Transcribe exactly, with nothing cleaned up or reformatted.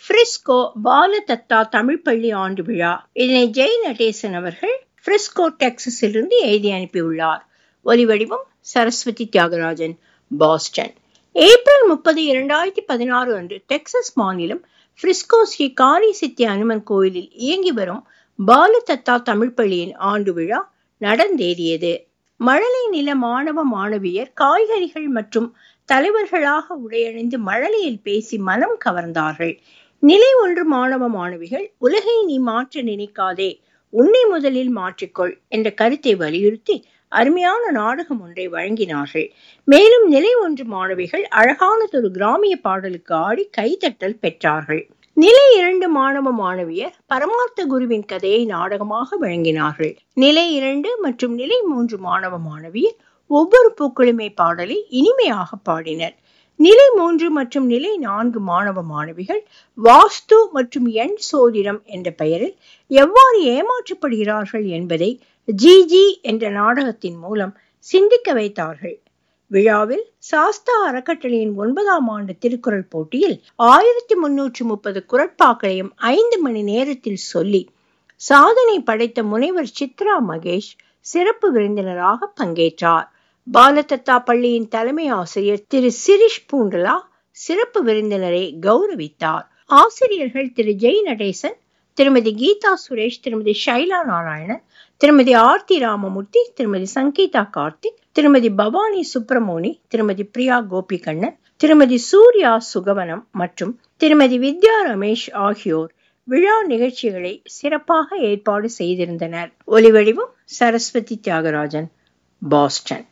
Brisco பாலதத்தா Tamil பள்ளி ஆண்டு விழா. இதனை ஜெய் நடேசன் அவர்கள் பிரிஸ்கோ டெக்சாஸிலிருந்து எழுதி அனுப்பியுள்ளார். ஒலிவடிவம் சரஸ்வதி தியாகராஜன், பாஸ்டன். ஏப்ரல் முப்பது இரண்டாயிரத்தி பதினாறு அன்று டெக்சாஸ் மாநிலம் பிரிஸ்கோ ஸ்ரீ காரி சித்தி அனுமன் கோயிலில் இயங்கி வரும் பாலதத்தா தமிழ் பள்ளியின் ஆண்டு விழா நடந்தேறியது. மழலை நில மாணவ மாணவியர் காய்கறிகள் மற்றும் தலைவர்களாக உடையணிந்து மழலையில் பேசி மனம் கவர்ந்தார்கள். நிலை ஒன்று மாணவ மாணவிகள் உலகை நீ மாற்ற நினைக்காதே, உன்னை முதலில் மாற்றிக்கொள் என்ற கருத்தை வலியுறுத்தி அருமையான நாடகம் ஒன்றை வழங்கினார்கள். மேலும் நிலை ஒன்று மாணவிகள் அழகானதொரு கிராமிய பாடலுக்கு ஆடி கைதட்டல் பெற்றார்கள். நிலை இரண்டு மாணவ மாணவியர் பரமார்த்த குருவின் கதையை நாடகமாக வழங்கினார்கள். நிலை இரண்டு மற்றும் நிலை மூன்று மாணவ மாணவியர் ஒவ்வொரு பூக்களுமே பாடலை இனிமையாக பாடினர். நிலை மூன்று மற்றும் நிலை நான்கு மாணவ மாணவிகள் வாஸ்து மற்றும் எண் சோதிடம் என்ற பெயரில் எவ்வாறு ஏமாற்றப்படுகிறார்கள் என்பதை ஜிஜி என்ற நாடகத்தின் மூலம் சிந்திக்க வைத்தார்கள். விழாவில் சாஸ்தா அறக்கட்டளையின் ஒன்பதாம் ஆண்டு திருக்குறள் போட்டியில் ஆயிரத்தி முன்னூற்றி முப்பது குறட்பாக்களையும் ஐந்து மணி நேரத்தில் சொல்லி சாதனை படைத்த முனைவர் சித்ரா மகேஷ் சிறப்பு விருந்தினராக பங்கேற்றார். பாலதத்தா பள்ளியின் தலைமை ஆசிரியர் திரு சிரிஷ் பூண்டலா சிறப்பு விருந்தினரை கௌரவித்தார். ஆசிரியர்கள் திரு ஜெய் நடேசன், திருமதி கீதா சுரேஷ், திருமதி ஷைலா நாராயணன், திருமதி ஆர்த்தி ராமமூர்த்தி, திருமதி சங்கீதா கார்த்திக், திருமதி பவானி சுப்பிரமோனி, திருமதி பிரியா கோபிகண்ணன், திருமதி சூர்யா சுகவனம் மற்றும் திருமதி வித்யா ரமேஷ் ஆகியோர் விழா நிகழ்ச்சிகளை சிறப்பாக ஏற்பாடு செய்திருந்தனர். ஒலிவடிவம் சரஸ்வதி தியாகராஜன், பாஸ்டன்.